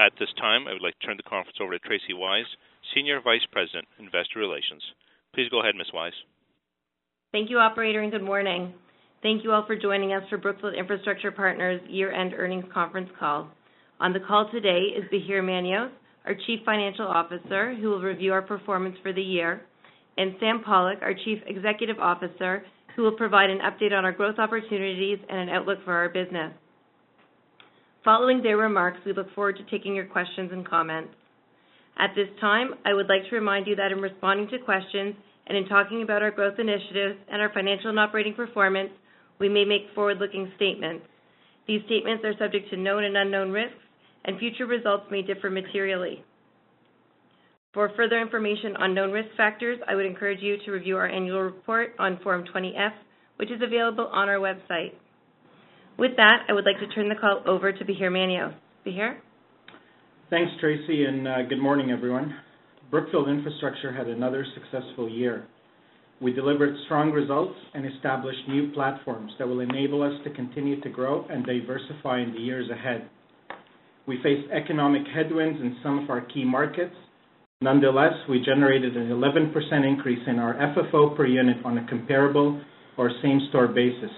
At this time, I would like to turn the conference over to Tracy Wise, Senior Vice President, Investor Relations. Please go ahead, Ms. Wise. Thank you, Operator, and good morning. Thank you all for joining us for Brookfield Infrastructure Partners' year-end earnings conference call. On the call today is Bahir Manios, our Chief Financial Officer, who will review our performance for the year, and Sam Pollock, our Chief Executive Officer, who will provide an update on our growth opportunities and an outlook for our business. Following their remarks, we look forward to taking your questions and comments. At this time, I would like to remind you that in responding to questions and in talking about our growth initiatives and our financial and operating performance, we may make forward-looking statements. These statements are subject to known and unknown risks, and future results may differ materially. For further information on known risk factors, I would encourage you to review our annual report on Form 20-F, which is available on our website. With that, I would like to turn the call over to Bahir Manios. Bahir? Thanks, Tracy, and good morning, everyone. Brookfield Infrastructure had another successful year. We delivered strong results and established new platforms that will enable us to continue to grow and diversify in the years ahead. We faced economic headwinds in some of our key markets. Nonetheless, we generated an 11% increase in our FFO per unit on a comparable or same-store basis.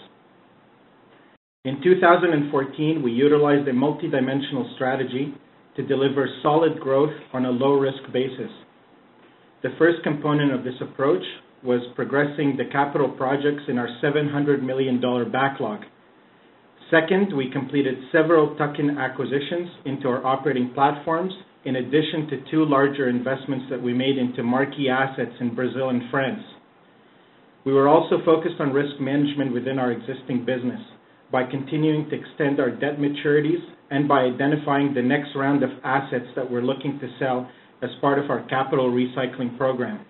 In 2014, we utilized a multidimensional strategy to deliver solid growth on a low-risk basis. The first component of this approach was progressing the capital projects in our $700 million backlog. Second, we completed several tuck-in acquisitions into our operating platforms, in addition to two larger investments that we made into marquee assets in Brazil and France. We were also focused on risk management within our existing business, by continuing to extend our debt maturities and by identifying the next round of assets that we're looking to sell as part of our capital recycling program.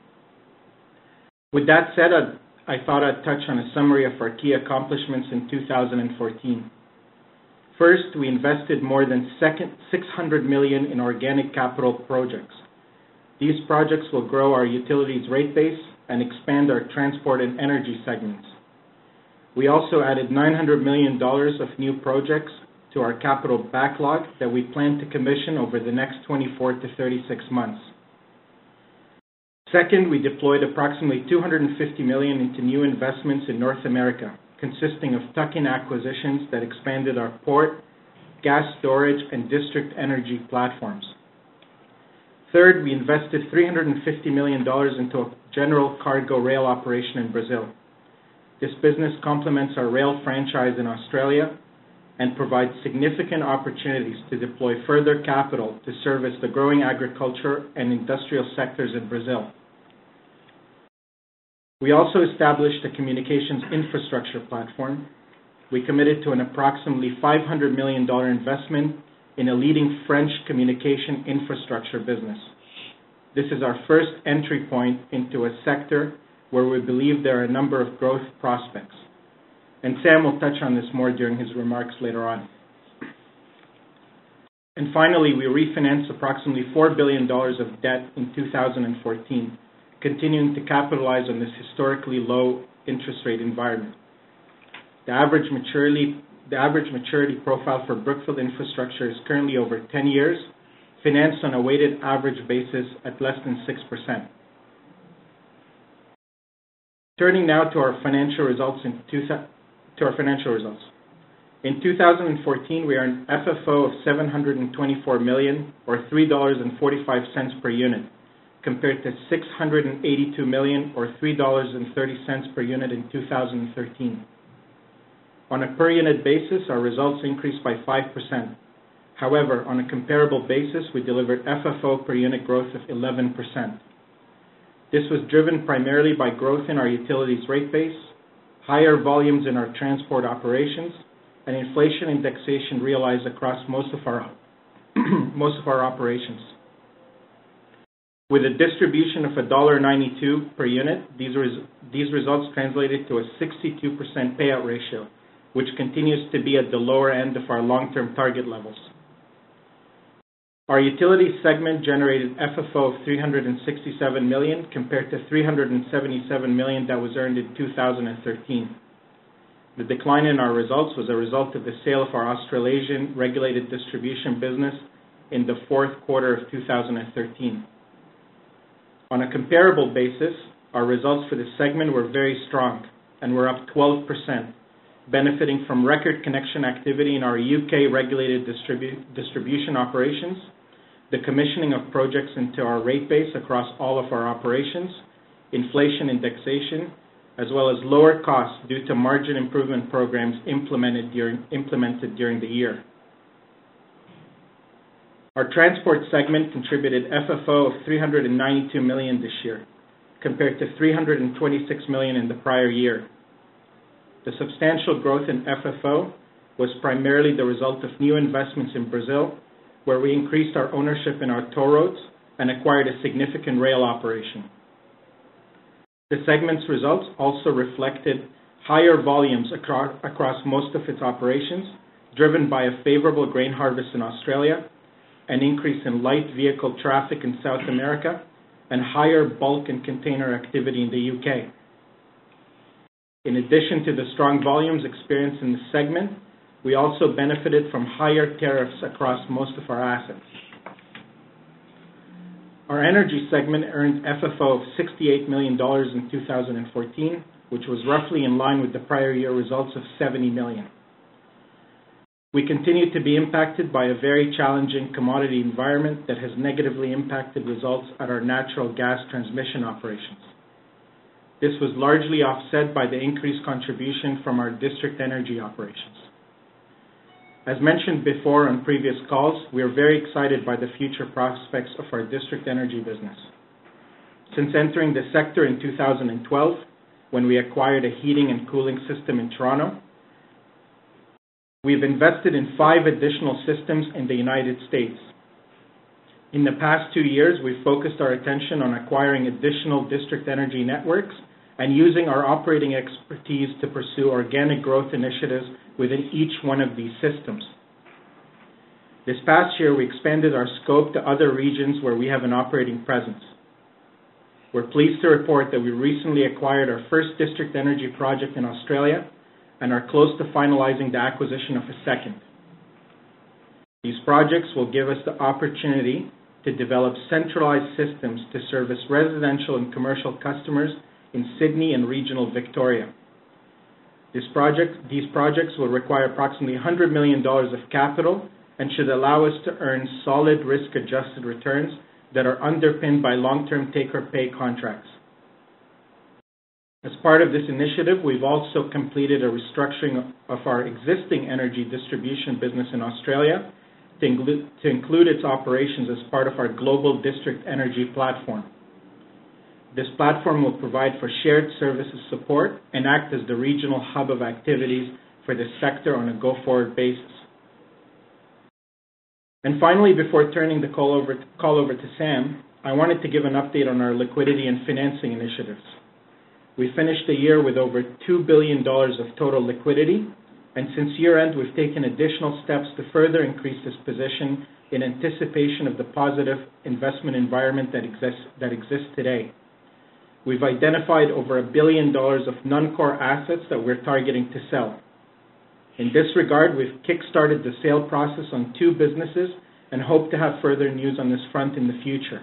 With that said, I thought I'd touch on a summary of our key accomplishments in 2014. First, we invested more than $600 million in organic capital projects. These projects will grow our utilities rate base and expand our transport and energy segments. We also added $900 million of new projects to our capital backlog that we plan to commission over the next 24 to 36 months. Second, we deployed approximately $250 million into new investments in North America, consisting of tuck-in acquisitions that expanded our port, gas storage, and district energy platforms. Third, we invested $350 million into a general cargo rail operation in Brazil. This business complements our rail franchise in Australia and provides significant opportunities to deploy further capital to service the growing agriculture and industrial sectors in Brazil. We also established a communications infrastructure platform. We committed to an approximately $500 million investment in a leading French communication infrastructure business. This is our first entry point into a sector where we believe there are a number of growth prospects. And Sam will touch on this more during his remarks later on. And finally, we refinanced approximately $4 billion of debt in 2014, continuing to capitalize on this historically low interest rate environment. The average maturity profile for Brookfield Infrastructure is currently over 10 years, financed on a weighted average basis at less than 6%. Turning now to our financial results. In 2014, we earned FFO of $724 million, or $3.45 per unit, compared to $682 million, or $3.30 per unit in 2013. On a per unit basis, our results increased by 5%. However, on a comparable basis, we delivered FFO per unit growth of 11%. This was driven primarily by growth in our utilities rate base, higher volumes in our transport operations, and inflation indexation realized across most of our operations. With a distribution of $1.92 per unit, these results translated to a 62% payout ratio, which continues to be at the lower end of our long-term target levels. Our utility segment generated FFO of $367 million compared to $377 million that was earned in 2013. The decline in our results was a result of the sale of our Australasian regulated distribution business in the fourth quarter of 2013. On a comparable basis, our results for this segment were very strong and were up 12%, benefiting from record connection activity in our UK regulated distribution operations, the commissioning of projects into our rate base across all of our operations, inflation indexation, as well as lower costs due to margin improvement programs implemented during the year. Our transport segment contributed FFO of $392 million this year, compared to $326 million in the prior year. The substantial growth in FFO was primarily the result of new investments in Brazil, where we increased our ownership in our toll roads and acquired a significant rail operation. The segment's results also reflected higher volumes across most of its operations, driven by a favorable grain harvest in Australia, an increase in light vehicle traffic in South America, and higher bulk and container activity in the UK. In addition to the strong volumes experienced in the segment, we also benefited from higher tariffs across most of our assets. Our energy segment earned FFO of $68 million in 2014, which was roughly in line with the prior year results of $70 million. We continue to be impacted by a very challenging commodity environment that has negatively impacted results at our natural gas transmission operations. This was largely offset by the increased contribution from our district energy operations. As mentioned before on previous calls, we are very excited by the future prospects of our district energy business. Since entering the sector in 2012, when we acquired a heating and cooling system in Toronto, we've invested in 5 additional systems in the United States. In the past 2 years, we've focused our attention on acquiring additional district energy networks and using our operating expertise to pursue organic growth initiatives within each one of these systems. This past year, we expanded our scope to other regions where we have an operating presence. We're pleased to report that we recently acquired our first district energy project in Australia and are close to finalizing the acquisition of a second. These projects will give us the opportunity to develop centralized systems to service residential and commercial customers in Sydney and regional Victoria. These projects will require approximately $100 million of capital and should allow us to earn solid risk-adjusted returns that are underpinned by long-term take-or-pay contracts. As part of this initiative, we've also completed a restructuring of our existing energy distribution business in Australia to include its operations as part of our global district energy platform. This platform will provide for shared services support and act as the regional hub of activities for the sector on a go-forward basis. And finally, before turning the call over to Sam, I wanted to give an update on our liquidity and financing initiatives. We finished the year with over $2 billion of total liquidity, and since year-end, we've taken additional steps to further increase this position in anticipation of the positive investment environment that exists today. We've identified over $1 billion of non-core assets that we're targeting to sell. In this regard, we've kick-started the sale process on 2 businesses and hope to have further news on this front in the future.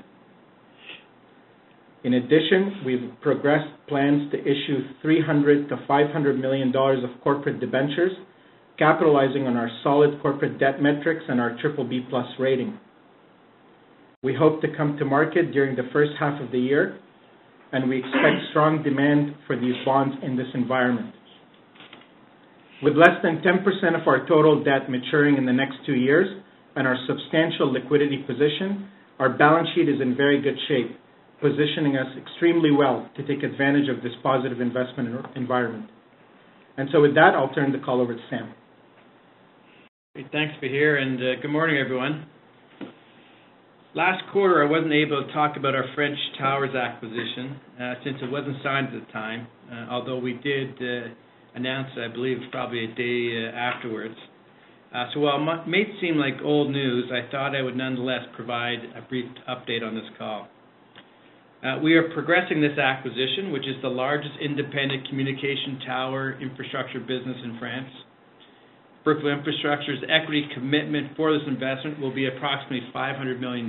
In addition, we've progressed plans to issue $300 to $500 million of corporate debentures, capitalizing on our solid corporate debt metrics and our BBB+ rating. We hope to come to market during the first half of the year, and we expect strong demand for these bonds in this environment. With less than 10% of our total debt maturing in the next 2 years and our substantial liquidity position, our balance sheet is in very good shape, positioning us extremely well to take advantage of this positive investment environment. And so with that, I'll turn the call over to Sam. Great, thanks, Bahir, and good morning, everyone. Last quarter, I wasn't able to talk about our French Towers acquisition since it wasn't signed at the time, although we did announce, I believe, probably a day afterwards. So while it may seem like old news, I thought I would nonetheless provide a brief update on this call. We are progressing this acquisition, which is the largest independent communication tower infrastructure business in France. Brookfield Infrastructure's equity commitment for this investment will be approximately $500 million.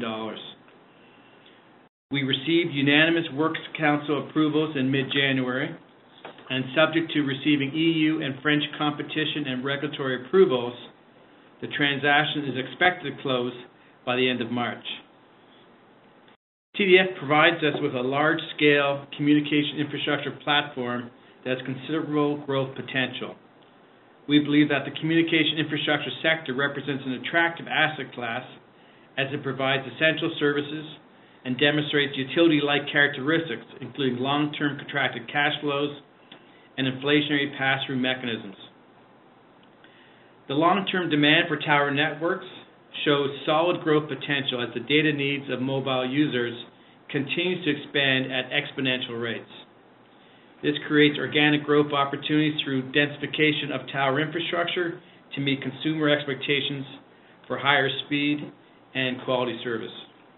We received unanimous Works Council approvals in mid-January, and subject to receiving EU and French competition and regulatory approvals, the transaction is expected to close by the end of March. TDF provides us with a large-scale communication infrastructure platform that has considerable growth potential. We believe that the communication infrastructure sector represents an attractive asset class as it provides essential services and demonstrates utility-like characteristics, including long-term contracted cash flows and inflationary pass-through mechanisms. The long-term demand for tower networks shows solid growth potential as the data needs of mobile users continues to expand at exponential rates. This creates organic growth opportunities through densification of tower infrastructure to meet consumer expectations for higher speed and quality service.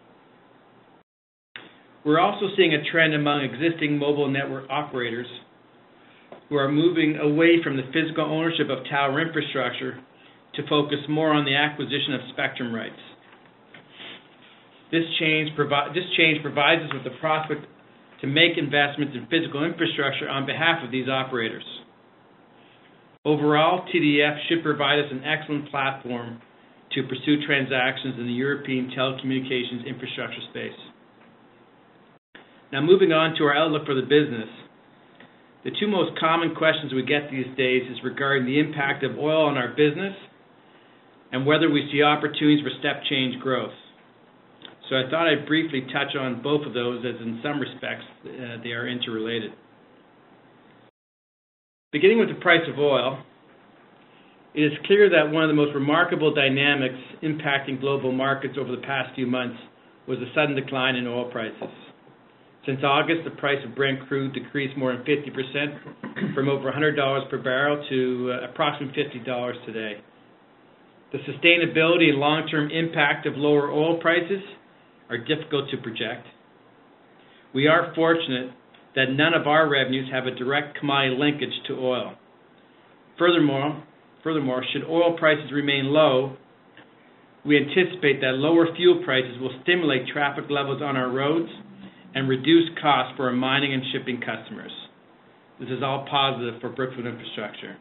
We're also seeing a trend among existing mobile network operators who are moving away from the physical ownership of tower infrastructure to focus more on the acquisition of spectrum rights. This change provides us with the prospect to make investments in physical infrastructure on behalf of these operators. Overall, TDF should provide us an excellent platform to pursue transactions in the European telecommunications infrastructure space. Now, moving on to our outlook for the business. The two most common questions we get these days is regarding the impact of oil on our business and whether we see opportunities for step change growth. So I thought I'd briefly touch on both of those, as in some respects they are interrelated. Beginning with the price of oil, it is clear that one of the most remarkable dynamics impacting global markets over the past few months was the sudden decline in oil prices. Since August, the price of Brent crude decreased more than 50%, from over $100 per barrel to approximately $50 today. The sustainability and long-term impact of lower oil prices are difficult to project. We are fortunate that none of our revenues have a direct commodity linkage to oil. Furthermore, should oil prices remain low, we anticipate that lower fuel prices will stimulate traffic levels on our roads and reduce costs for our mining and shipping customers. This is all positive for Brookfield Infrastructure.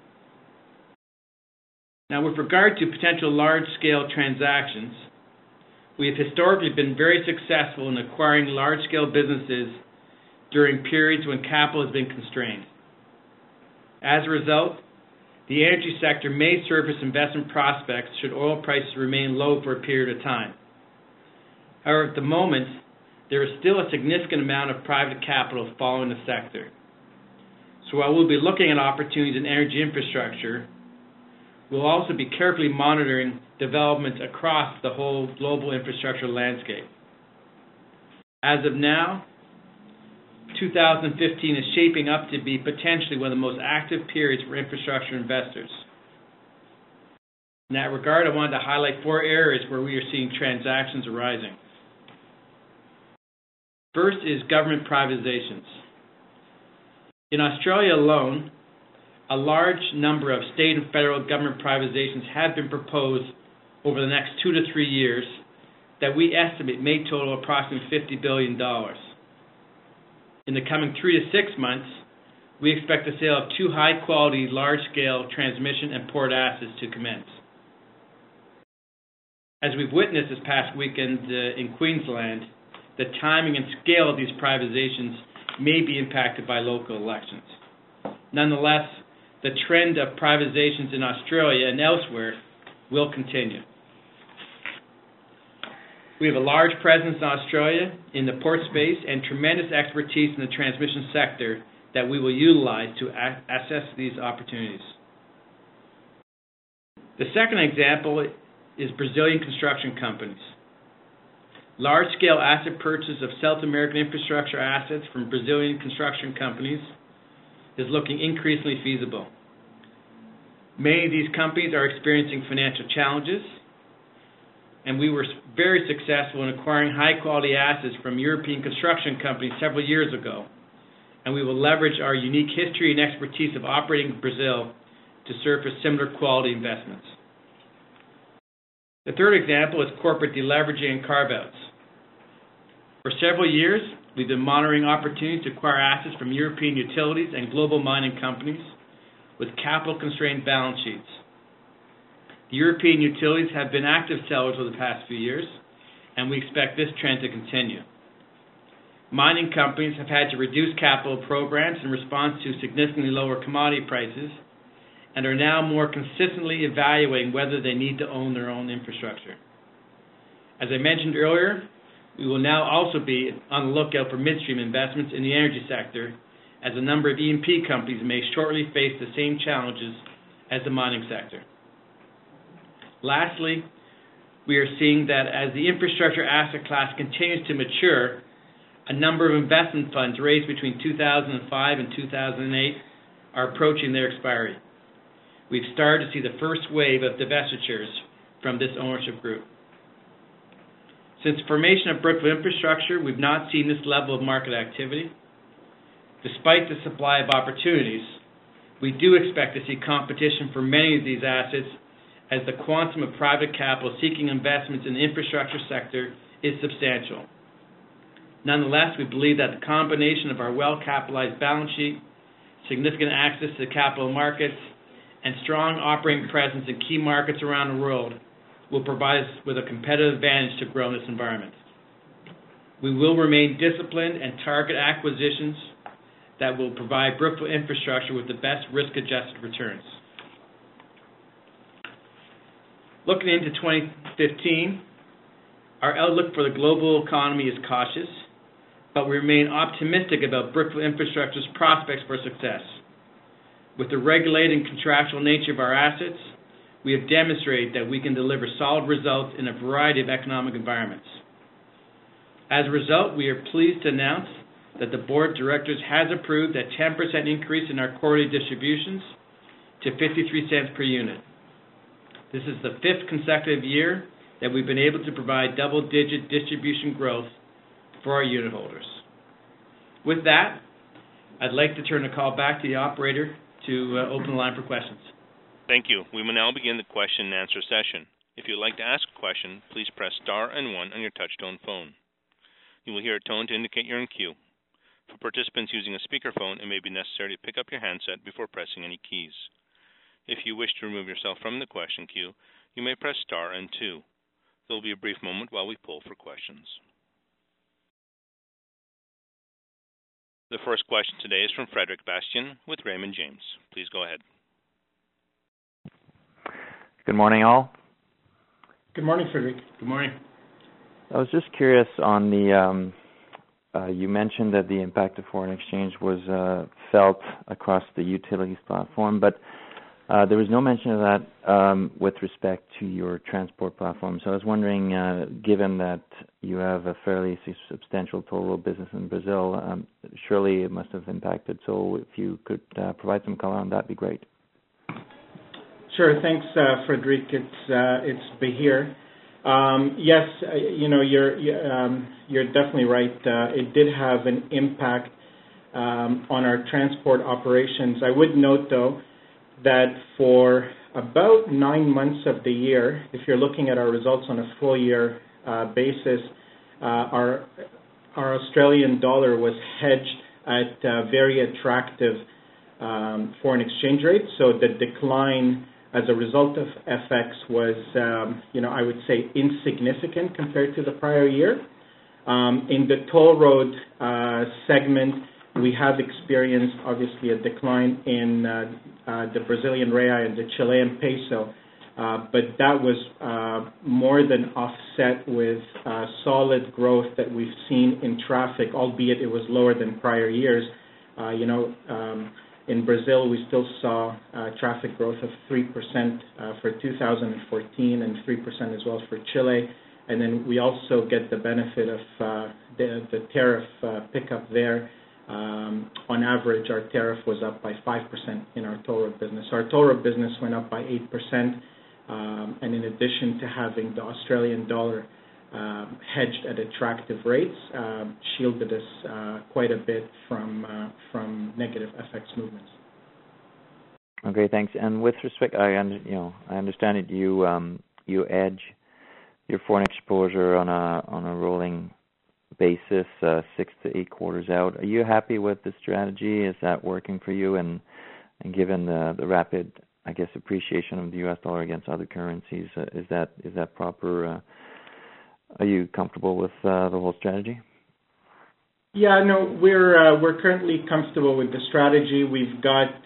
Now, with regard to potential large-scale transactions, we have historically been very successful in acquiring large-scale businesses during periods when capital has been constrained. As a result, the energy sector may surface investment prospects should oil prices remain low for a period of time. However, at the moment, there is still a significant amount of private capital following the sector. So while we'll be looking at opportunities in energy infrastructure, we'll also be carefully monitoring developments across the whole global infrastructure landscape. As of now, 2015 is shaping up to be potentially one of the most active periods for infrastructure investors. In that regard, I wanted to highlight 4 areas where we are seeing transactions arising. First is government privatizations. In Australia alone, a large number of state and federal government privatizations have been proposed over the next 2 to 3 years that we estimate may total approximately $50 billion. In the coming 3 to 6 months, we expect the sale of 2 high-quality, large-scale transmission and port assets to commence. As we've witnessed this past weekend in Queensland, the timing and scale of these privatizations may be impacted by local elections. Nonetheless, the trend of privatizations in Australia and elsewhere will continue. We have a large presence in Australia in the port space and tremendous expertise in the transmission sector that we will utilize to assess these opportunities. The second example is Brazilian construction companies. Large-scale asset purchase of South American infrastructure assets from Brazilian construction companies is looking increasingly feasible. Many of these companies are experiencing financial challenges, and we were very successful in acquiring high-quality assets from European construction companies several years ago, and we will leverage our unique history and expertise of operating in Brazil to surface similar quality investments. The third example is corporate deleveraging and carve-outs. For several years, we've been monitoring opportunities to acquire assets from European utilities and global mining companies with capital-constrained balance sheets. The European utilities have been active sellers over the past few years, and we expect this trend to continue. Mining companies have had to reduce capital programs in response to significantly lower commodity prices and are now more consistently evaluating whether they need to own their own infrastructure. As I mentioned earlier, we will now also be on the lookout for midstream investments in the energy sector, as a number of E&P companies may shortly face the same challenges as the mining sector. Lastly, we are seeing that as the infrastructure asset class continues to mature, a number of investment funds raised between 2005 and 2008 are approaching their expiry. We've started to see the first wave of divestitures from this ownership group. Since the formation of Brookfield Infrastructure, we've not seen this level of market activity. Despite the supply of opportunities, we do expect to see competition for many of these assets as the quantum of private capital seeking investments in the infrastructure sector is substantial. Nonetheless, we believe that the combination of our well-capitalized balance sheet, significant access to the capital markets, and strong operating presence in key markets around the world will provide us with a competitive advantage to grow in this environment. We will remain disciplined and target acquisitions that will provide Brookfield Infrastructure with the best risk-adjusted returns. Looking into 2015, our outlook for the global economy is cautious, but we remain optimistic about Brookfield Infrastructure's prospects for success. With the regulated and contractual nature of our assets, we have demonstrated that we can deliver solid results in a variety of economic environments. As a result, we are pleased to announce that the Board of Directors has approved a 10% increase in our quarterly distributions to 53 cents per unit. This is the fifth consecutive year that we've been able to provide double-digit distribution growth for our unit holders. With that, I'd like to turn the call back to the operator to open the line for questions. Thank you. We will now begin the question and answer session. If you would like to ask a question, please press star and 1 on your touch-tone phone. You will hear a tone to indicate you're in queue. For participants using a speakerphone, it may be necessary to pick up your handset before pressing any keys. If you wish to remove yourself from the question queue, you may press star and 2. There will be a brief moment while we poll for questions. The first question today is from Frederic Bastien with Raymond James. Please go ahead. Good morning, all. Good morning, Frederic. Good morning. I was just curious on the, you mentioned that the impact of foreign exchange was felt across the utilities platform, but there was no mention of that with respect to your transport platform. So I was wondering, given that you have a fairly substantial toll road business in Brazil, surely it must have impacted. So if you could provide some color on that, would be great. Sure. Thanks, Frederic. It's Bahir. Yes, you're definitely right. It did have an impact on our transport operations. I would note, though, that for about 9 months of the year, if you're looking at our results on a full year basis, our Australian dollar was hedged at very attractive foreign exchange rates. So the decline as a result of FX was, I would say insignificant compared to the prior year. In the toll road segment, we have experienced, obviously, a decline in the Brazilian real and the Chilean peso, but that was more than offset with solid growth that we've seen in traffic, albeit it was lower than prior years. In Brazil, we still saw traffic growth of 3% for 2014 and 3% as well for Chile. And then we also get the benefit of the tariff pickup there. On average, our tariff was up by 5% in our toll road business. Our toll road business went up by 8%, and in addition to having the Australian dollar hedged at attractive rates, shielded us quite a bit from negative FX movements. Okay, thanks. And with respect, I understand that you hedge your foreign exposure on a rolling basis, 6 to 8 quarters out. Are you happy with the strategy? Is that working for you? And given the rapid, I guess, appreciation of the U.S. dollar against other currencies, is that proper? Are you comfortable with the whole strategy? Yeah, no, we're currently comfortable with the strategy. We've got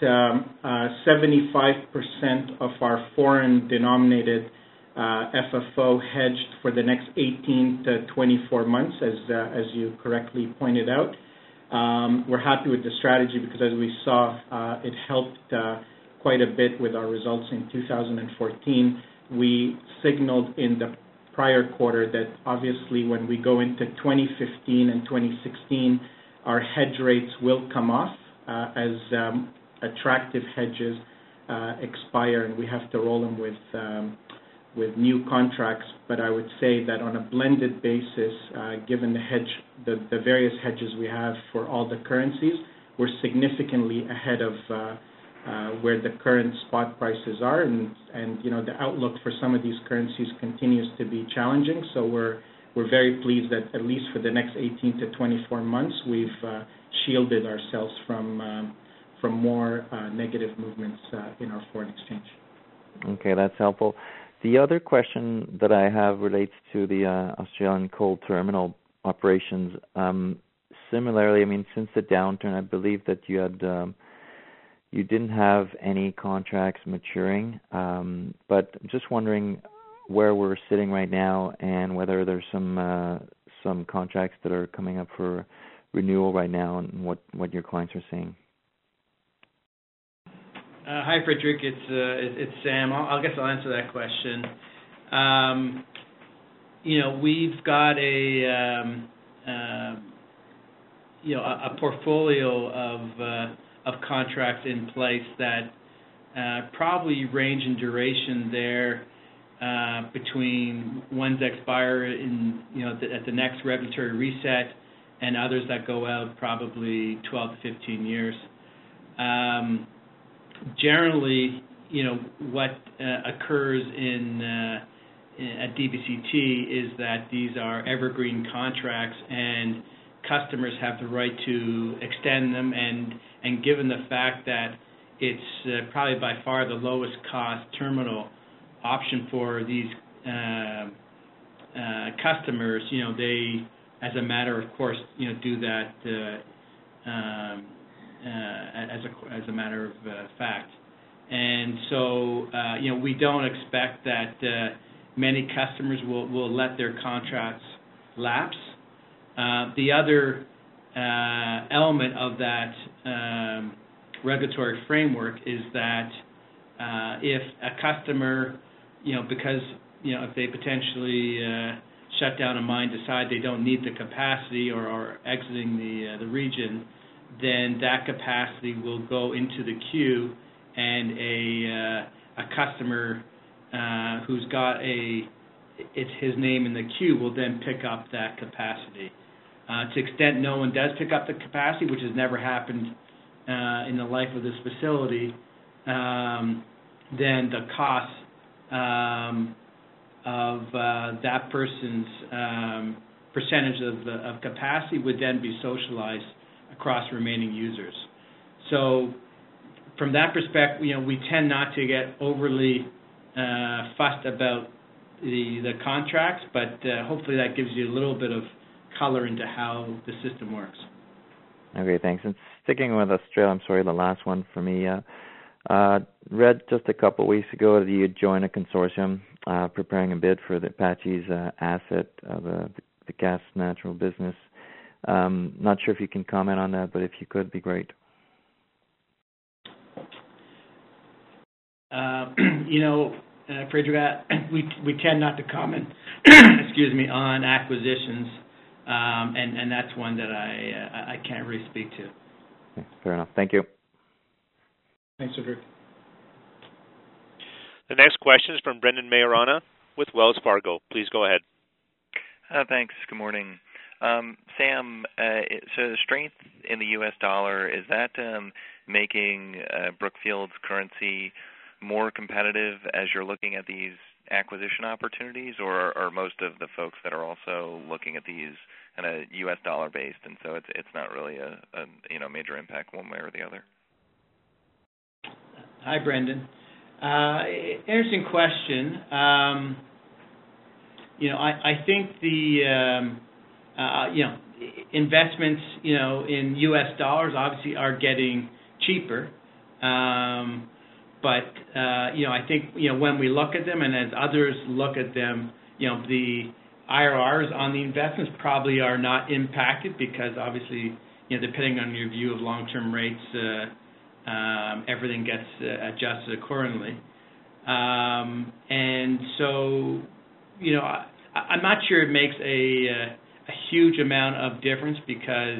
75% of our foreign-denominated FFO hedged for the next 18 to 24 months, as you correctly pointed out. We're happy with the strategy because, as we saw, it helped quite a bit with our results in 2014. We signaled in the prior quarter that obviously when we go into 2015 and 2016, our hedge rates will come off as attractive hedges expire, and we have to roll them with new contracts. But I would say that on a blended basis, given the various hedges we have for all the currencies, we're significantly ahead of where the current spot prices are, and the outlook for some of these currencies continues to be challenging. So we're very pleased that at least for the next 18 to 24 months, we've shielded ourselves from more negative movements in our foreign exchange. Okay, that's helpful. The other question that I have relates to the Australian coal terminal operations. Similarly, I mean, since the downturn, I believe that you had you didn't have any contracts maturing, but I'm just wondering where we're sitting right now and whether there's some contracts that are coming up for renewal right now and what your clients are saying. Hi, Frederic. It's Sam. I guess I'll answer that question. We've got a portfolio of contracts in place that probably range in duration there between ones that expire in at the next regulatory reset and others that go out probably 12 to 15 years. Generally, what occurs at DBCT is that these are evergreen contracts, and customers have the right to extend them. And given the fact that it's probably by far the lowest cost terminal option for these customers, they, as a matter of course, do that. As a matter of fact. And so, we don't expect that many customers will let their contracts lapse. The other element of that regulatory framework is that if a customer, because, if they potentially shut down a mine, decide they don't need the capacity or are exiting the region, then that capacity will go into the queue, and a customer who's got his name in the queue will then pick up that capacity. To the extent no one does pick up the capacity, which has never happened in the life of this facility, then the cost of that person's percentage of capacity would then be socialized across remaining users. So from that perspective, we tend not to get overly fussed about the contracts, but hopefully that gives you a little bit of color into how the system works. Okay, thanks. And sticking with Australia, I'm sorry, the last one for me. Read just a couple of weeks ago that you had joined a consortium preparing a bid for the Apache's asset, the gas natural business. Not sure if you can comment on that, but if you could, it'd be great. Frederic, we tend not to comment, on acquisitions, and that's one that I can't really speak to. Okay, fair enough. Thank you. Thanks, Frederic. The next question is from Brendan Maiorana with Wells Fargo. Please go ahead. Thanks. Good morning. Sam, so the strength in the U.S. dollar, is that making Brookfield's currency more competitive as you're looking at these acquisition opportunities, or are most of the folks that are also looking at these kind of U.S. dollar based, and so it's not really a major impact one way or the other? Hi, Brendan. Interesting question. I think the investments in U.S. dollars obviously are getting cheaper. But I think when we look at them, and as others look at them, the IRRs on the investments probably are not impacted because obviously, depending on your view of long-term rates, everything gets adjusted accordingly. And so, I'm not sure it makes a huge amount of difference because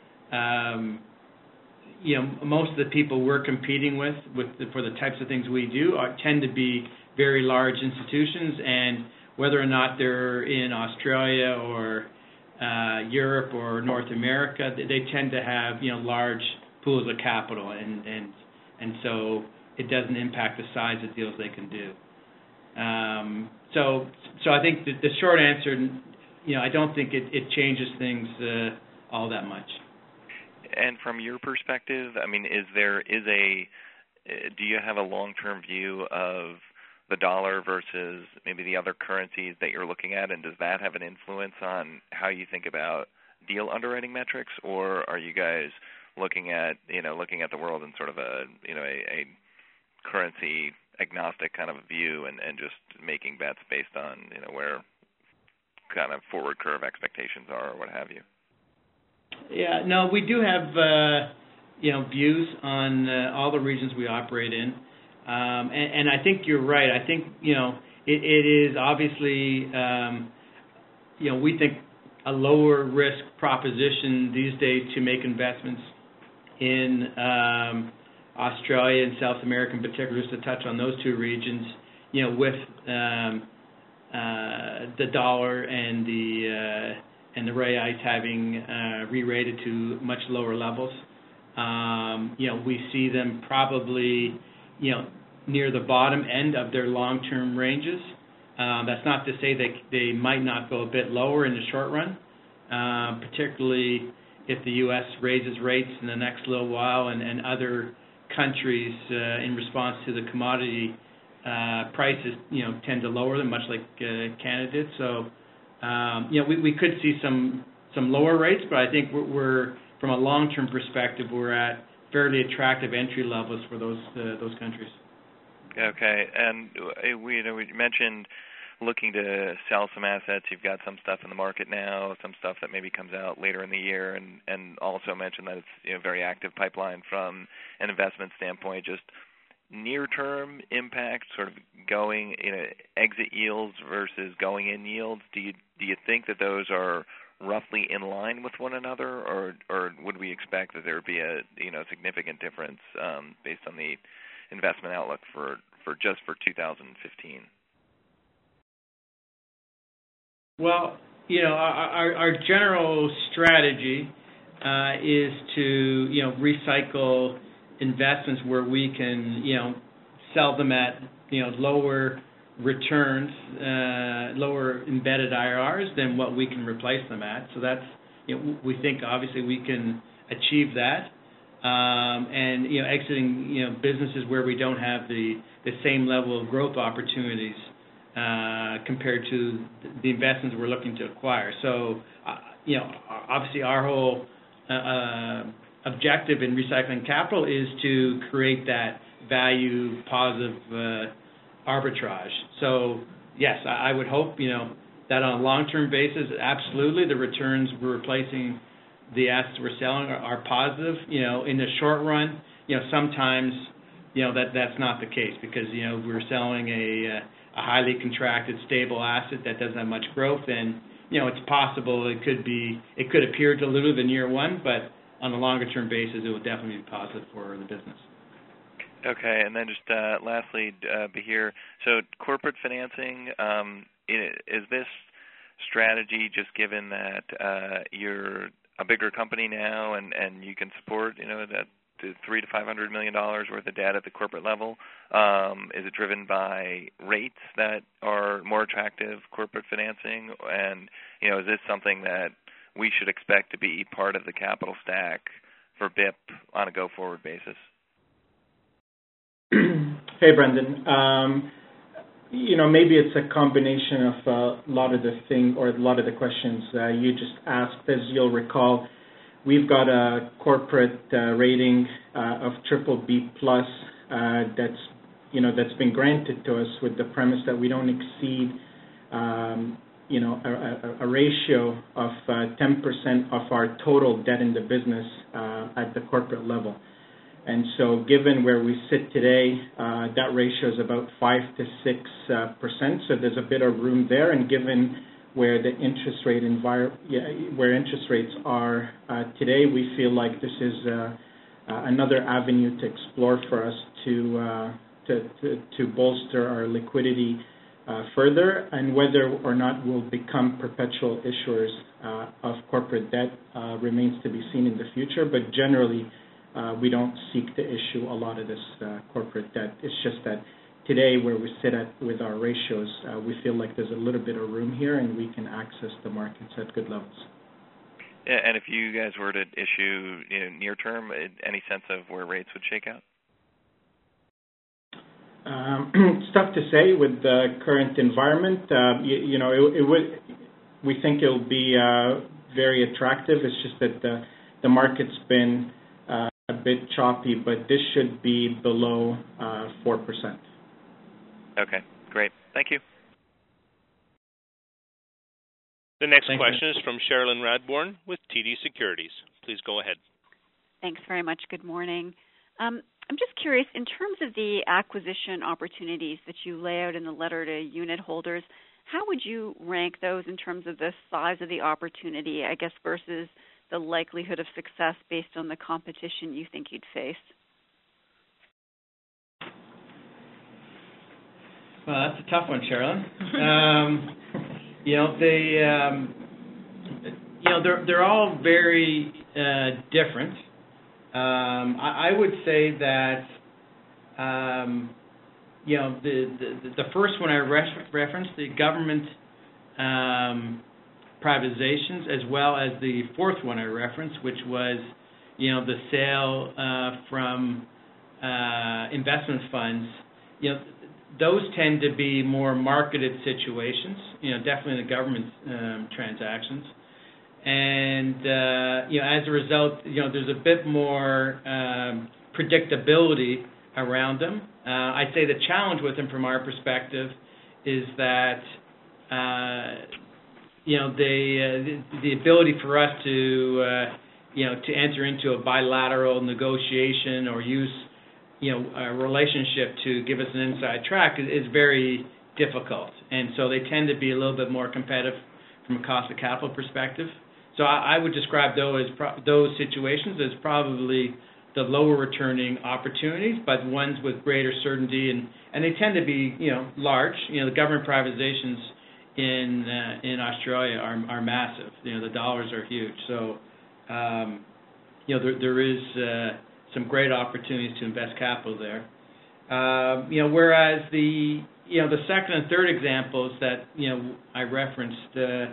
most of the people we're competing with for the types of things we do tend to be very large institutions, and whether or not they're in Australia or Europe or North America, they tend to have large pools of capital, and so it doesn't impact the size of deals they can do. So I think the short answer, I don't think it changes things all that much. And from your perspective, I mean, do you have a long-term view of the dollar versus maybe the other currencies that you're looking at, and does that have an influence on how you think about deal underwriting metrics, or are you guys looking at the world in sort of a currency agnostic kind of view and just making bets based on where kind of forward curve expectations are or what have you? Yeah, no, we do have views on all the regions we operate in, and I think you're right. I think it is obviously we think a lower risk proposition these days to make investments in Australia and South America in particular, just to touch on those two regions, with the dollar and the reais having re-rated to much lower levels. We see them probably near the bottom end of their long-term ranges. That's not to say they might not go a bit lower in the short run, particularly if the U.S. raises rates in the next little while and other countries in response to the commodity prices tend to lower them, much like Canada did. So we could see some lower rates, but I think we're from a long-term perspective, we're at fairly attractive entry levels for those countries. Okay, and we mentioned looking to sell some assets. You've got some stuff in the market now, some stuff that maybe comes out later in the year, and also mentioned that it's a very active pipeline from an investment standpoint. Just near-term impact, sort of going exit yields versus going in yields. Do you think that those are roughly in line with one another, or would we expect that there would be a significant difference based on the investment outlook for 2015? Well, our general strategy is to recycle investments where we can sell them at lower returns, lower embedded IRRs than what we can replace them at. So that's we think obviously we can achieve that, and exiting businesses where we don't have the same level of growth opportunities compared to the investments we're looking to acquire. So obviously our whole objective in recycling capital is to create that value positive arbitrage. So yes, I would hope that on a long-term basis, absolutely the returns we're replacing the assets we're selling are positive. In the short run, sometimes that's not the case because we're selling a highly contracted, stable asset that doesn't have much growth, and it's possible it could appear dilutive in year one, but on a longer term basis, it will definitely be positive for the business. Okay, and then just lastly, Bahir, so corporate financing, is this strategy, just given that you're a bigger company now and you can support, that $300 to $500 million worth of debt at the corporate level? Is it driven by rates that are more attractive, corporate financing? And, is this something that we should expect to be part of the capital stack for BIP on a go-forward basis? Hey, Brendan. Maybe it's a combination of a lot of the questions you just asked. As you'll recall, we've got a corporate rating of BBB+, that's been granted to us with the premise that we don't exceed a ratio of 10% of our total debt in the business at the corporate level. And so given where we sit today, that ratio is about 5 to 6%, so there's a bit of room there. And given where the interest rates are today, we feel like this is another avenue to explore for us to bolster our liquidity further, and whether or not we'll become perpetual issuers of corporate debt remains to be seen in the future. But generally, we don't seek to issue a lot of this corporate debt. It's just that today, where we sit at with our ratios, we feel like there's a little bit of room here, and we can access the markets at good levels. Yeah, and if you guys were to issue near term, any sense of where rates would shake out? It's tough to say with the current environment. We think it'll be very attractive. It's just that the market's been a bit choppy, but this should be below 4%. Okay, great. Thank you. The next question is from Cherilyn Radbourne with TD Securities. Please go ahead. Thanks very much. Good morning. I'm just curious, in terms of the acquisition opportunities that you lay out in the letter to unit holders, how would you rank those in terms of the size of the opportunity, I guess, versus the likelihood of success based on the competition you think you'd face? Well, that's a tough one, Cherilyn. They're all very different. I would say that the first one I referenced, the government privatizations, as well as the fourth one I referenced, which was the sale from investment funds. Those tend to be more marketed situations. Definitely the government transactions. And, as a result, there's a bit more predictability around them. I'd say the challenge with them from our perspective is that, the ability for us to enter into a bilateral negotiation or use, a relationship to give us an inside track is very difficult. And so they tend to be a little bit more competitive from a cost of capital perspective. So I would describe those situations as probably the lower returning opportunities, but ones with greater certainty, and they tend to be large. The government privatizations in Australia are massive. The dollars are huge. So there is some great opportunities to invest capital there. Whereas the second and third examples that I referenced, the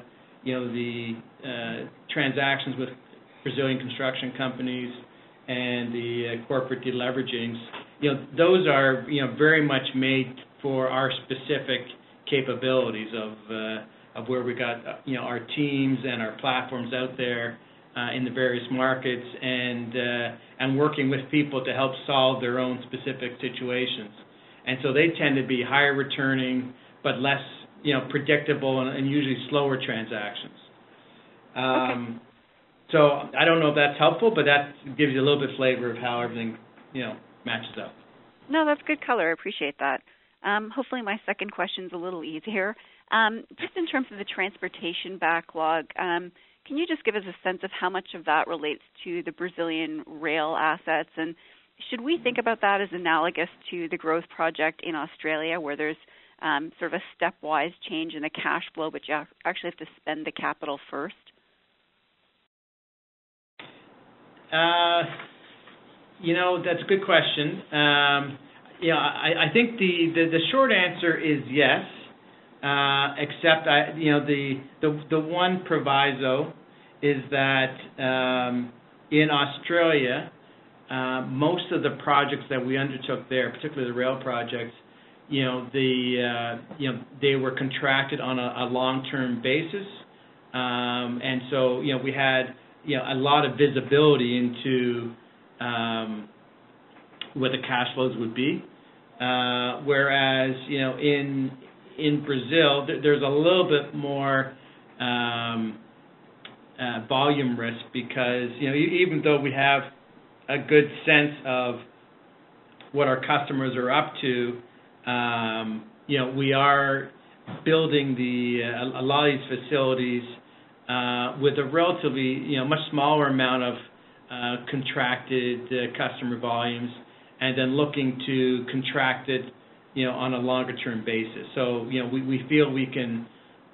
transactions with Brazilian construction companies and the corporate deleveragings, those are very much made for our specific capabilities of where we got our teams and our platforms out there in the various markets and working with people to help solve their own specific situations. And so they tend to be higher returning but less predictable and usually slower transactions. Okay. So I don't know if that's helpful, but that gives you a little bit of flavor of how everything matches up. No, that's good color. I appreciate that. Hopefully my second question's a little easier. Just in terms of the transportation backlog, can you just give us a sense of how much of that relates to the Brazilian rail assets? And should we think about that as analogous to the growth project in Australia, where there's sort of a stepwise change in the cash flow, but you actually have to spend the capital first? That's a good question. I think the short answer is yes, except the one proviso is that in Australia, most of the projects that we undertook there, particularly the rail projects, they were contracted on a long-term basis, and so we had a lot of visibility into what the cash flows would be. Whereas in Brazil, there's a little bit more volume risk because even though we have a good sense of what our customers are up to, we are building a lot of these facilities with a relatively much smaller amount of contracted customer volumes, and then looking to contract it on a longer term basis. So we feel we can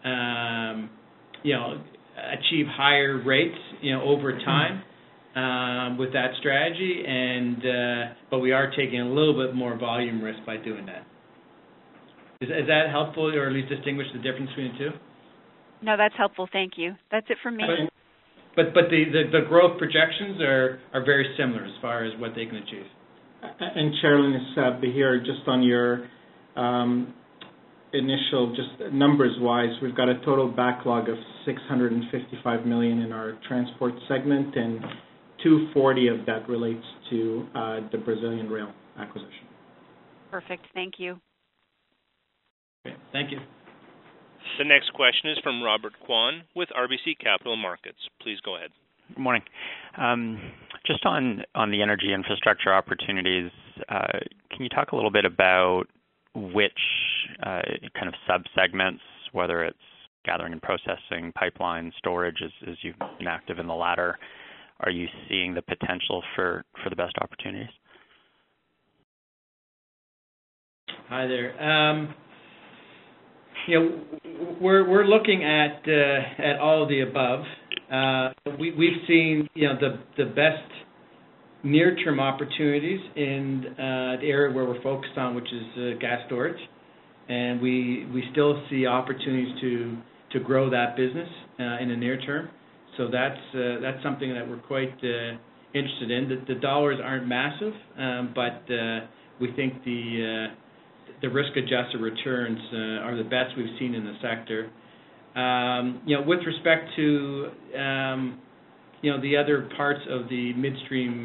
achieve higher rates over time with that strategy, but we are taking a little bit more volume risk by doing that. Is that helpful, or at least distinguish the difference between the two? No, that's helpful. Thank you. That's it from me. But the growth projections are very similar as far as what they can achieve. And Cherilyn, it's Bahir, just on your initial, just numbers-wise, we've got a total backlog of $655 million in our transport segment, and $240 of that relates to the Brazilian rail acquisition. Perfect. Thank you. Okay. Thank you. The next question is from Robert Kwan with RBC Capital Markets. Please go ahead. Good morning. Just on the energy infrastructure opportunities, can you talk a little bit about which kind of sub-segments, whether it's gathering and processing, pipeline, storage, as you've been active in the latter, are you seeing the potential for the best opportunities? Hi there. We're looking at all of the above. We've seen the best near-term opportunities in the area where we're focused on, which is gas storage, and we still see opportunities to grow that business in the near term. So that's something that we're quite interested in. The dollars aren't massive, but we think the risk-adjusted returns are the best we've seen in the sector. With respect to the other parts of the midstream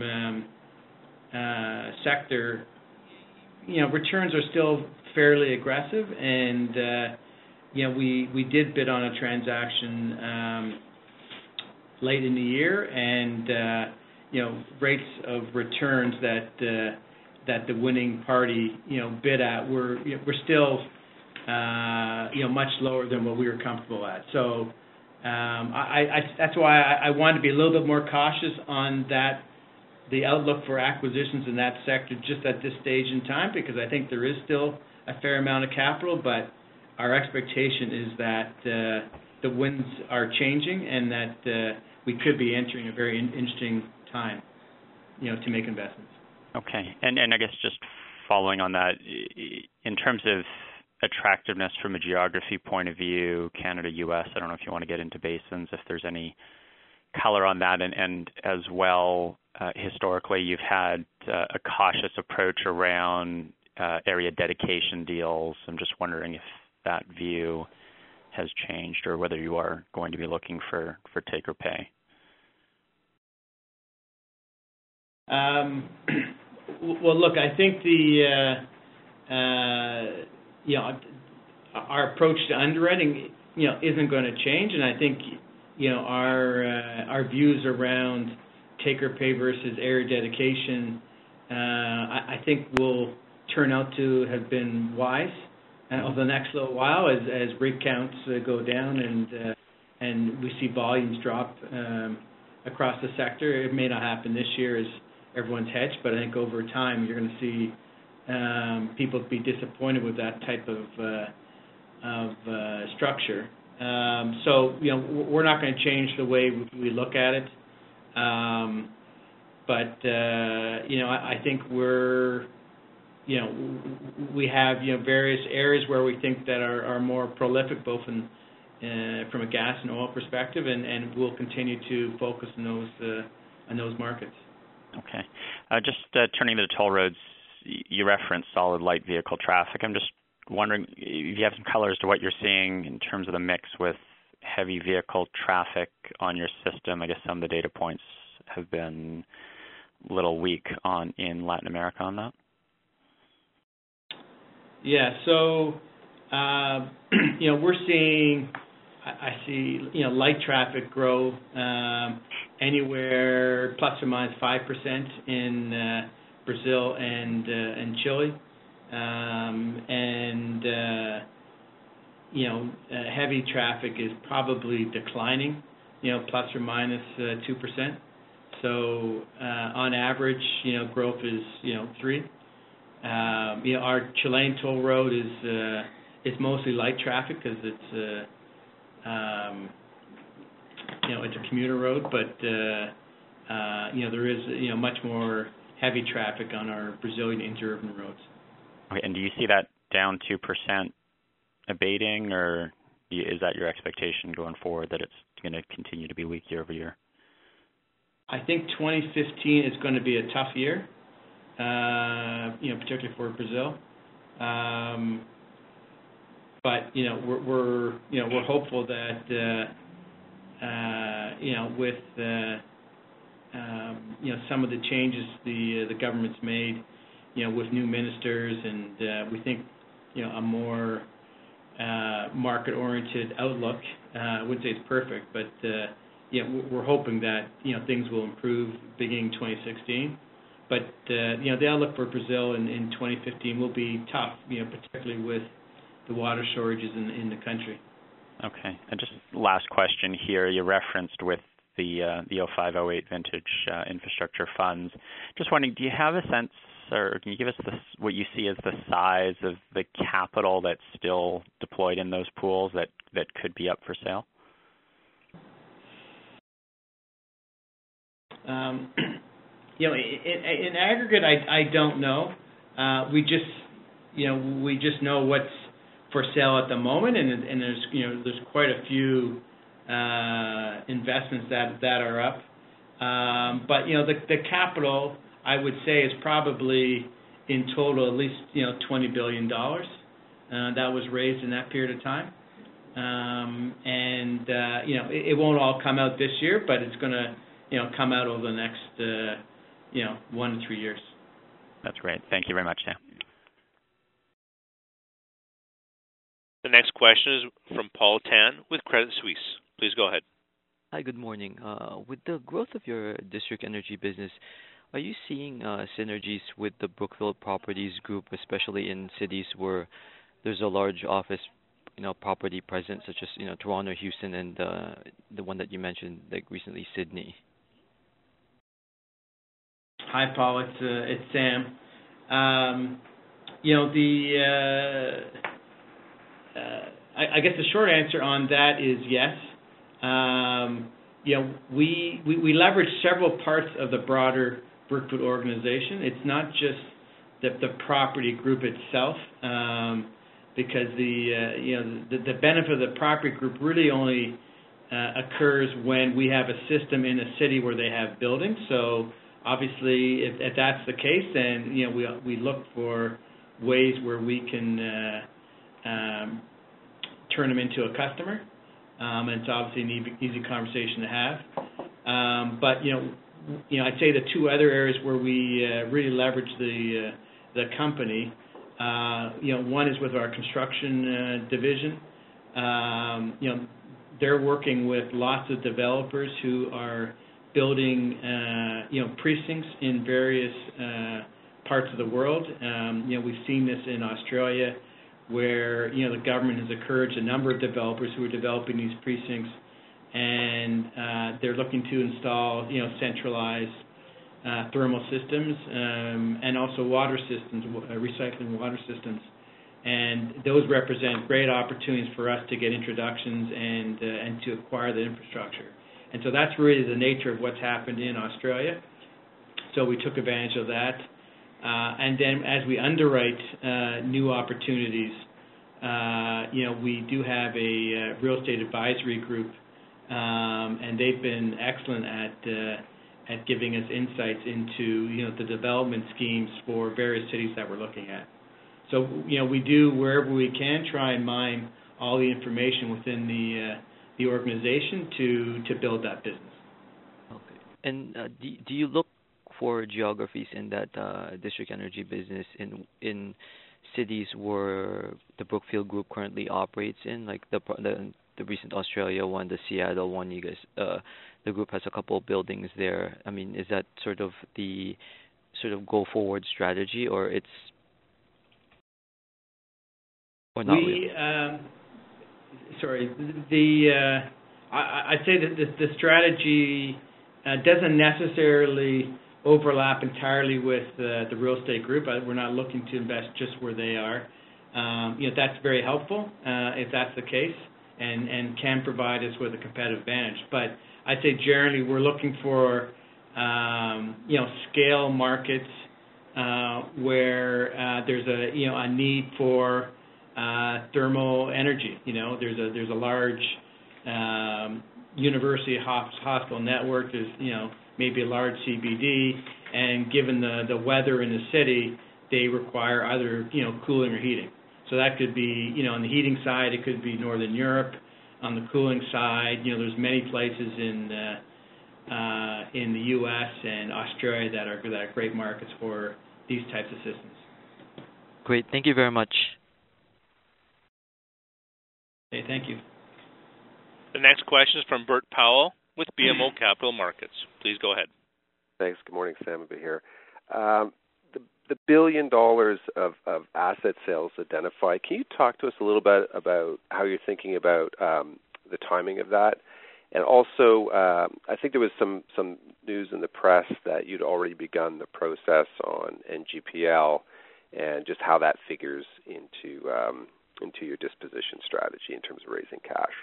sector, returns are still fairly aggressive, and we did bid on a transaction late in the year, and rates of returns that the winning party bid at were still much lower than what we were comfortable at. So that's why I wanted to be a little bit more cautious on the outlook for acquisitions in that sector just at this stage in time, because I think there is still a fair amount of capital, but our expectation is that the winds are changing and that we could be entering a very interesting time to make investments. Okay, and I guess just following on that, in terms of attractiveness from a geography point of view, Canada, U.S., I don't know if you want to get into basins, if there's any color on that, and as well, historically you've had a cautious approach around area dedication deals. I'm just wondering if that view has changed or whether you are going to be looking for take or pay. Well, look, I think our approach to underwriting, isn't going to change, and I think, our views around take or pay versus area dedication, I think will turn out to have been wise over the next little while as rig counts go down and we see volumes drop across the sector. It may not happen this year as everyone's hedged, but I think over time you're going to see people be disappointed with that type of structure. So, we're not going to change the way we look at it. But I think we have various areas where we think that are more prolific, both from a gas and oil perspective, and we'll continue to focus on those markets. Okay. Just turning to the toll roads, you referenced solid light vehicle traffic. I'm just wondering if you have some color as to what you're seeing in terms of the mix with heavy vehicle traffic on your system. I guess some of the data points have been a little weak in Latin America on that. Yeah, so we're seeing, I see light traffic grow anywhere plus or minus 5% in Brazil and Chile, heavy traffic is probably declining, plus or minus 2%. So on average, growth is 3%. Our Chilean toll road is mostly light traffic because it's it's a commuter road, but there is much more heavy traffic on our Brazilian interurban roads. Okay, and do you see that down 2% abating, or is that your expectation going forward that it's going to continue to be weak year over year? I think 2015 is going to be a tough year, particularly for Brazil. But we're hopeful that with some of the changes the government's made, with new ministers, and we think a more market-oriented outlook. I wouldn't say it's perfect, but we're hoping that things will improve beginning 2016. But the outlook for Brazil in 2015 will be tough, particularly with the water shortages in the country. Okay, and just last question here. You referenced with the 05-08 vintage infrastructure funds. Just wondering, do you have a sense, or can you give us what you see as the size of the capital that's still deployed in those pools that could be up for sale? In aggregate, I don't know. We just know what's for sale at the moment, and there's quite a few investments that are up. But the capital, I would say, is probably in total at least $20 billion that was raised in that period of time. It won't all come out this year, but it's going to come out over the next 1 to 3 years. That's great. Thank you very much, Sam. The next question is from Paul Tan with Credit Suisse. Please go ahead. Hi, good morning. With the growth of your district energy business, are you seeing synergies with the Brookfield Properties Group, especially in cities where there's a large office, property present, such as Toronto, Houston, and the one that you mentioned, like recently, Sydney? Hi, Paul. It's Sam. I guess the short answer on that is yes. We leverage several parts of the broader Brookfield organization. It's not just the property group itself, because the benefit of the property group really only occurs when we have a system in a city where they have buildings. So obviously, if that's the case, then we look for ways where we can turn them into a customer, and it's obviously an easy conversation to have. But I'd say the two other areas where we really leverage the company, one is with our construction division. They're working with lots of developers who are building precincts in various parts of the world. We've seen this in Australia, where the government has encouraged a number of developers who are developing these precincts, and they're looking to install centralized thermal systems, and also water systems, recycling water systems. And those represent great opportunities for us to get introductions and to acquire the infrastructure. And so that's really the nature of what's happened in Australia. So we took advantage of that. And then as we underwrite new opportunities, we do have a real estate advisory group, and they've been excellent at giving us insights into the development schemes for various cities that we're looking at. So we do, wherever we can, try and mine all the information within the organization to build that business. Okay. And do you look for geographies in that district energy business in cities where the Brookfield Group currently operates in, like the recent Australia one, the Seattle one? You guys, the group has a couple of buildings there. I mean, is that sort of the go forward strategy, or it's or not really? I'd say that the strategy doesn't necessarily overlap entirely with the real estate group. We're not looking to invest just where they are. That's very helpful if that's the case, and can provide us with a competitive advantage. But I'd say generally we're looking for scale markets where there's a need for thermal energy. There's a large university hospital network. There's maybe a large CBD, and given the weather in the city, they require either cooling or heating. So that could be on the heating side, it could be Northern Europe. On the cooling side, there's many places in the U.S. and Australia that are great markets for these types of systems. Great, thank you very much. Okay, thank you. The next question is from Bert Powell with BMO Capital Markets. Please go ahead. Thanks. Good morning, Sam. Over here. The $1 billion of asset sales identified, can you talk to us a little bit about how you're thinking about the timing of that? And also, I think there was some news in the press that you'd already begun the process on NGPL, and just how that figures into your disposition strategy in terms of raising cash.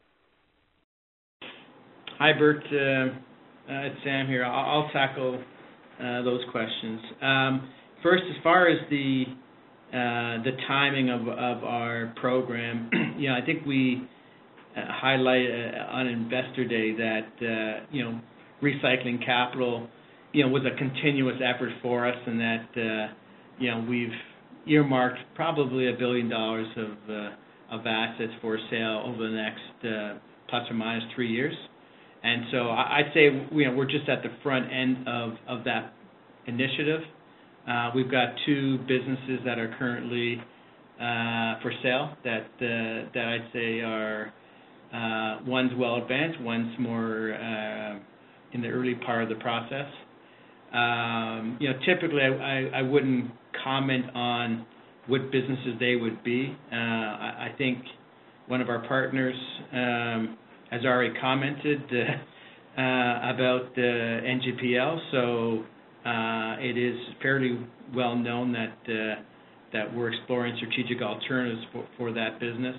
Hi, Bert. It's Sam here. I'll tackle those questions. First, as far as the timing of our program, I think we highlight on Investor Day that recycling capital was a continuous effort for us, and that we've earmarked probably $1 billion of assets for sale over the next plus or minus 3 years. And so I'd say we're just at the front end of that initiative. We've got 2 businesses that are currently for sale that I'd say are one's well advanced, one's more in the early part of the process. Typically I wouldn't comment on what businesses they would be. I think one of our partners has already commented about NGPL, so it is fairly well known that we're exploring strategic alternatives for that business.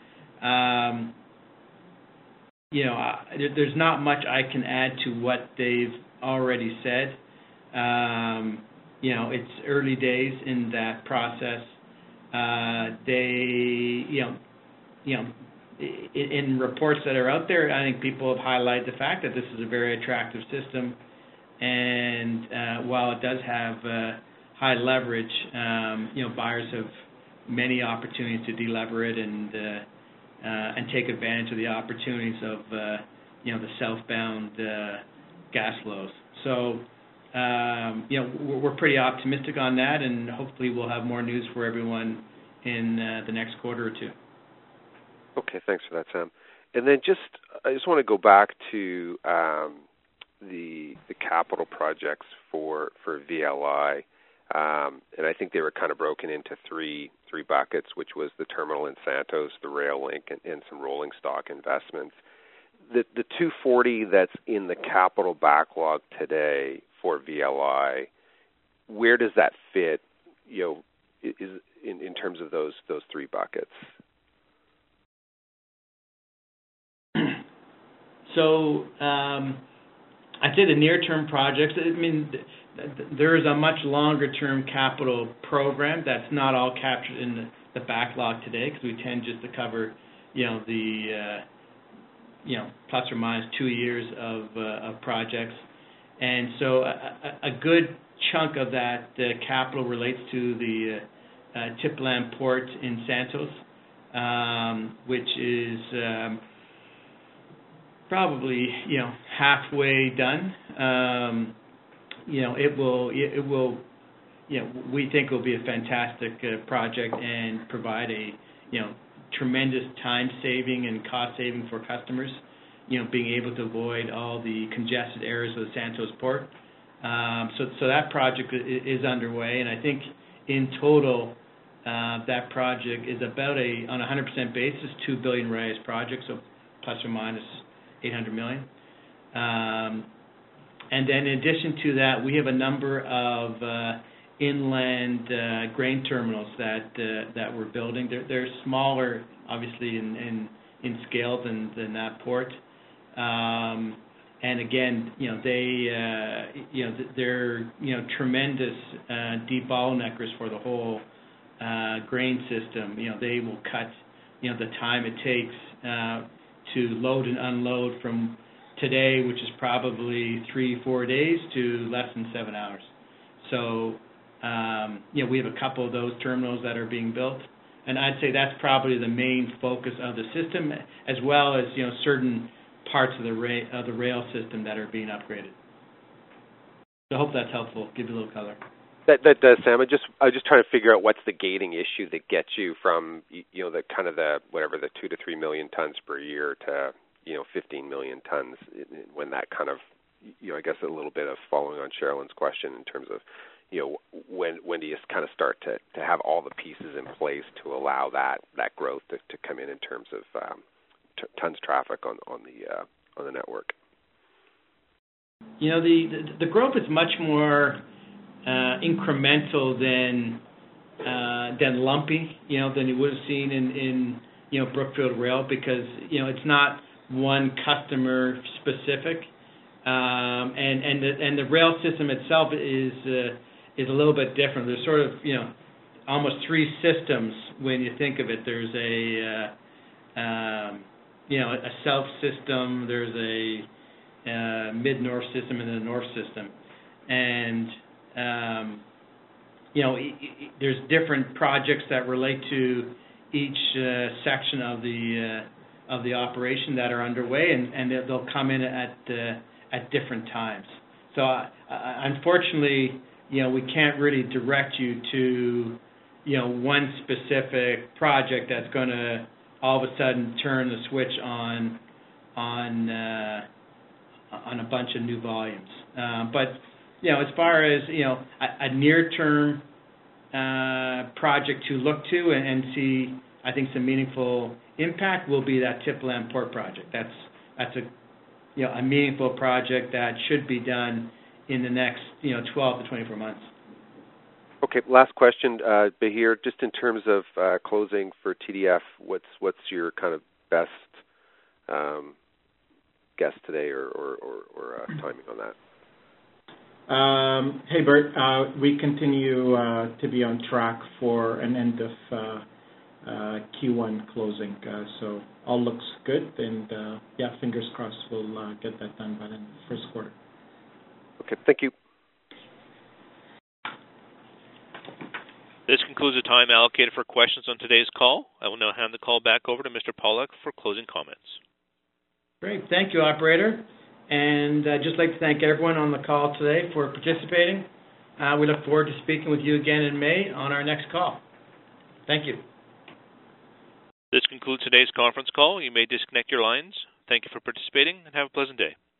There's not much I can add to what they've already said. It's early days in that process. In reports that are out there, I think people have highlighted the fact that this is a very attractive system, and while it does have high leverage, buyers have many opportunities to delever it and take advantage of the opportunities of the southbound gas flows. So we're pretty optimistic on that, and hopefully we'll have more news for everyone in the next quarter or two. Okay, thanks for that, Sam. And then I just want to go back to the capital projects for VLI, and I think they were kind of broken into three buckets, which was the terminal in Santos, the rail link, and some rolling stock investments. the 240 that's in the capital backlog today for VLI, where does that fit? Is in terms of those three buckets. So I'd say the near-term projects. I mean, there is a much longer-term capital program that's not all captured in the backlog today, because we tend just to cover, the plus or minus 2 years of projects, and so a good chunk of that capital relates to the Tipalan Port in Santos, which is probably halfway done. It will we think will be a fantastic project and provide a tremendous time saving and cost saving for customers. Being able to avoid all the congested areas of the Santos Port. So that project is underway, and I think in total that project is about on a 100% basis, $2 billion project, so plus or minus $800 million. And then in addition to that, we have a number of inland grain terminals that we're building. They're smaller, obviously, in scale than that port. And again, they're tremendous debottleneckers for the whole grain system. They will cut the time it takes to load and unload from today, which is probably 3-4 days, to less than 7 hours. So we have a couple of those terminals that are being built, and I'd say that's probably the main focus of the system, as well as certain parts of the rail system that are being upgraded. So I hope that's helpful. Give you a little color. That does, Sam. I was just trying to figure out what's the gating issue that gets you from the kind of the 2 to 3 million tons per year to 15 million tons, when that kind of I guess a little bit of following on Sherilyn's question in terms of when do you kind of start to have all the pieces in place to allow that growth to come in terms of tons traffic on the network. The growth is much more incremental than lumpy, than you would have seen in Brookfield Rail, because it's not one customer specific, and the rail system itself is a little bit different. There's sort of almost three systems when you think of it. There's a south system, there's a mid-north system, and a north system, and there's different projects that relate to each section of the operation that are underway, and they'll come in at different times. So unfortunately, we can't really direct you to one specific project that's going to all of a sudden turn the switch on a bunch of new volumes. But as far as a near-term project to look to and see, I think, some meaningful impact will be that Tipalan Port project. That's a meaningful project that should be done in the next 12 to 24 months. Okay, last question, Bahir. Just in terms of closing for TDF, what's your kind of best guess today or timing on that? Hey, Bert. We continue to be on track for an end of Q1 closing. So all looks good, and fingers crossed we'll get that done by the first quarter. Okay, thank you. This concludes the time allocated for questions on today's call. I will now hand the call back over to Mr. Pollock for closing comments. Great. Thank you, operator. And I'd just like to thank everyone on the call today for participating. We look forward to speaking with you again in May on our next call. Thank you. This concludes today's conference call. You may disconnect your lines. Thank you for participating, and have a pleasant day.